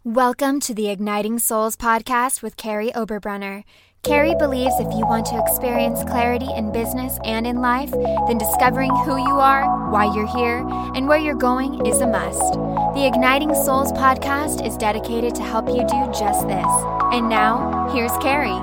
Welcome to the Igniting Souls podcast with Carrie Oberbrunner. Carrie believes if you want to experience clarity in business and in life, then discovering who you are, why you're here, and where you're going is a must. The Igniting Souls podcast is dedicated to help you do just this. And now, here's Carrie.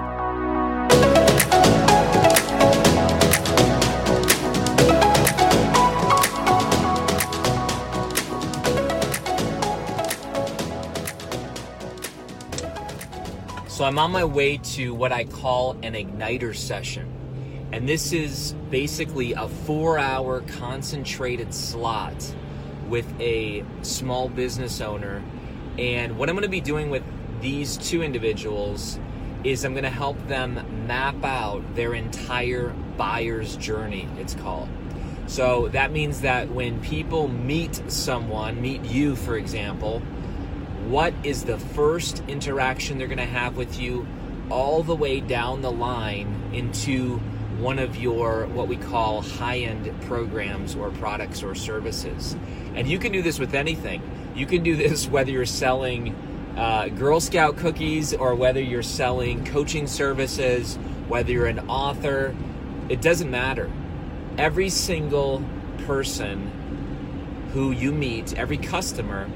So I'm on my way to what I call an Igniter session. And this is basically a 4-hour concentrated slot with a small business owner. And what I'm going to be doing with these two individuals is I'm going to help them map out their entire buyer's journey, it's called. So that means that when people meet someone, meet you, for example, what is the first interaction they're going to have with you all the way down the line into one of your what we call high-end programs or products or services. And you can do this with anything. You can do this whether you're selling Girl Scout cookies or whether you're selling coaching services, whether you're an author. It doesn't matter. Every single person who you meet, every customer,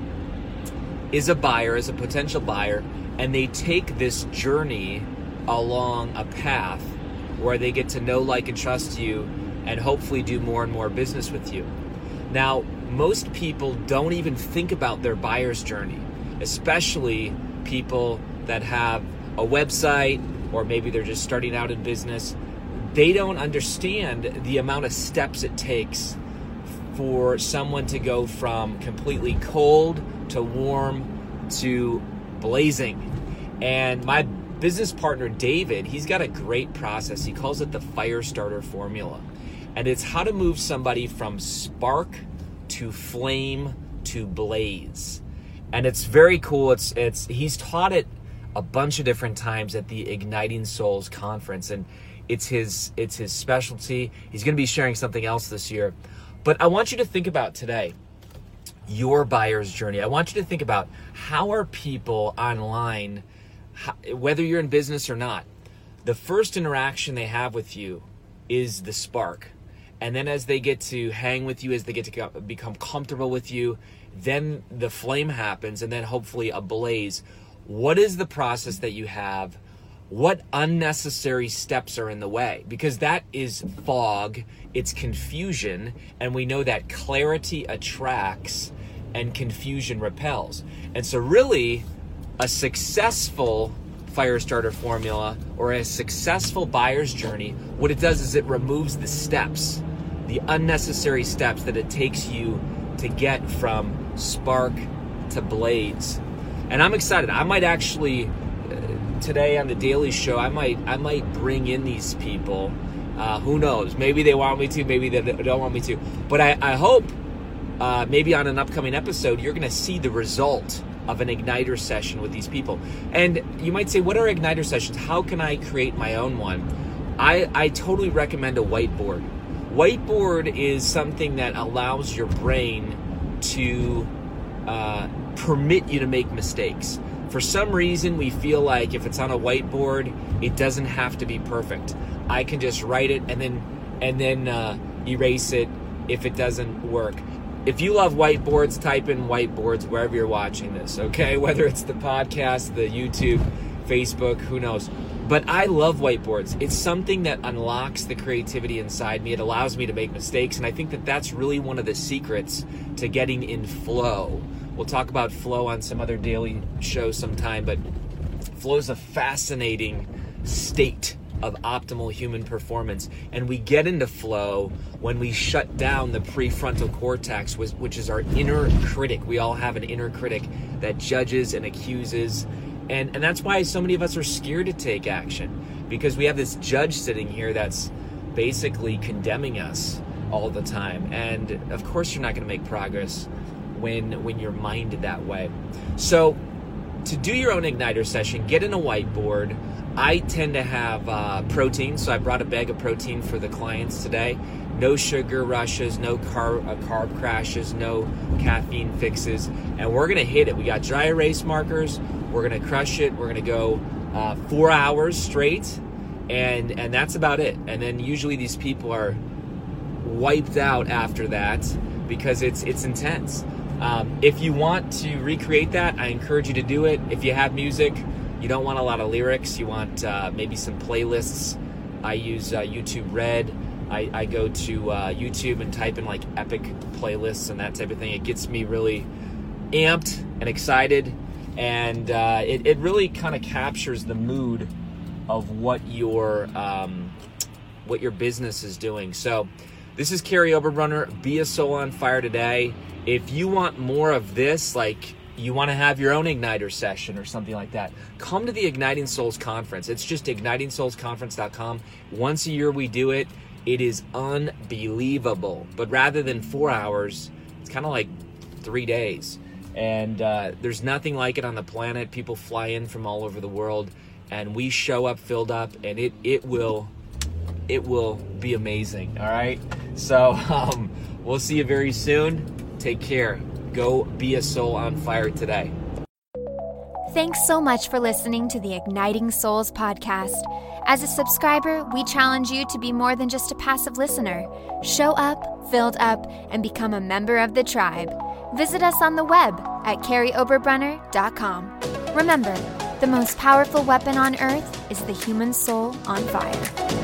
is a buyer, is a potential buyer, and they take this journey along a path where they get to know, like, and trust you and hopefully do more and more business with you. Now, most people don't even think about their buyer's journey, especially people that have a website or maybe they're just starting out in business. They don't understand the amount of steps it takes for someone to go from completely cold to warm to blazing. And my business partner, David, he's got a great process. He calls it the fire starter formula. And it's how to move somebody from spark to flame to blaze. And it's very cool. He's taught it a bunch of different times at the Igniting Souls conference, and it's his specialty. He's going to be sharing something else this year. But I want you to think about today your buyer's journey. I want you to think about how are people online, whether you're in business or not, the first interaction they have with you is the spark. And then as they get to hang with you, as they get to become comfortable with you, then the flame happens and then hopefully a blaze. What is the process that you have? What unnecessary steps are in the way? Because that is fog, it's confusion, and we know that clarity attracts and confusion repels. And so really, a successful fire starter formula or a successful buyer's journey, what it does is it removes the steps, the unnecessary steps that it takes you to get from spark to blaze. And I'm excited. I might actually today on the Daily Show, I might bring in these people. Who knows? Maybe they want me to, maybe they don't want me to. But I hope maybe on an upcoming episode, you're going to see the result of an Igniter session with these people. And you might say, what are Igniter sessions? How can I create my own one? I totally recommend a whiteboard. Whiteboard is something that allows your brain to permit you to make mistakes. For some reason, we feel like if it's on a whiteboard, it doesn't have to be perfect. I can just write it and then erase it if it doesn't work. If you love whiteboards, type in whiteboards wherever you're watching this, okay? Whether it's the podcast, the YouTube, Facebook, who knows. But I love whiteboards. It's something that unlocks the creativity inside me. It allows me to make mistakes, and I think that that's really one of the secrets to getting in flow. We'll talk about flow on some other daily show sometime, but flow is a fascinating state of optimal human performance. And we get into flow when we shut down the prefrontal cortex, which is our inner critic. We all have an inner critic that judges and accuses. And that's why so many of us are scared to take action, because we have this judge sitting here that's basically condemning us all the time. And of course you're not going to make progress when you're minded that way. So to do your own Igniter session, get in a whiteboard. I tend to have protein, so I brought a bag of protein for the clients today. no sugar rushes, no carb crashes, no caffeine fixes, and we're gonna hit it. We got dry erase markers. We're gonna crush it. We're gonna go 4 hours straight, and that's about it. And then usually these people are wiped out after that because it's intense. If you want to recreate that, I encourage you to do it. If you have music, you don't want a lot of lyrics, you want maybe some playlists. I use YouTube Red. I go to YouTube and type in like epic playlists and that type of thing. It gets me really amped and excited, and it really kind of captures the mood of what your business is doing. So this is Carey Oberbrunner. Be a soul on fire today. If you want more of this, like you want to have your own Igniter session or something like that, come to the Igniting Souls Conference. It's just ignitingsoulsconference.com. Once a year we do it. It is unbelievable. But rather than 4 hours, it's kind of like 3 days. And there's nothing like it on the planet. People fly in from all over the world, and we show up filled up, and it will be amazing. All right? So we'll see you very soon. Take care. Go be a soul on fire today. Thanks so much for listening to the Igniting Souls podcast. As a subscriber, we challenge you to be more than just a passive listener. Show up, filled up, and become a member of the tribe. Visit us on the web at CareyOberbrunner.com. Remember, the most powerful weapon on earth is the human soul on fire.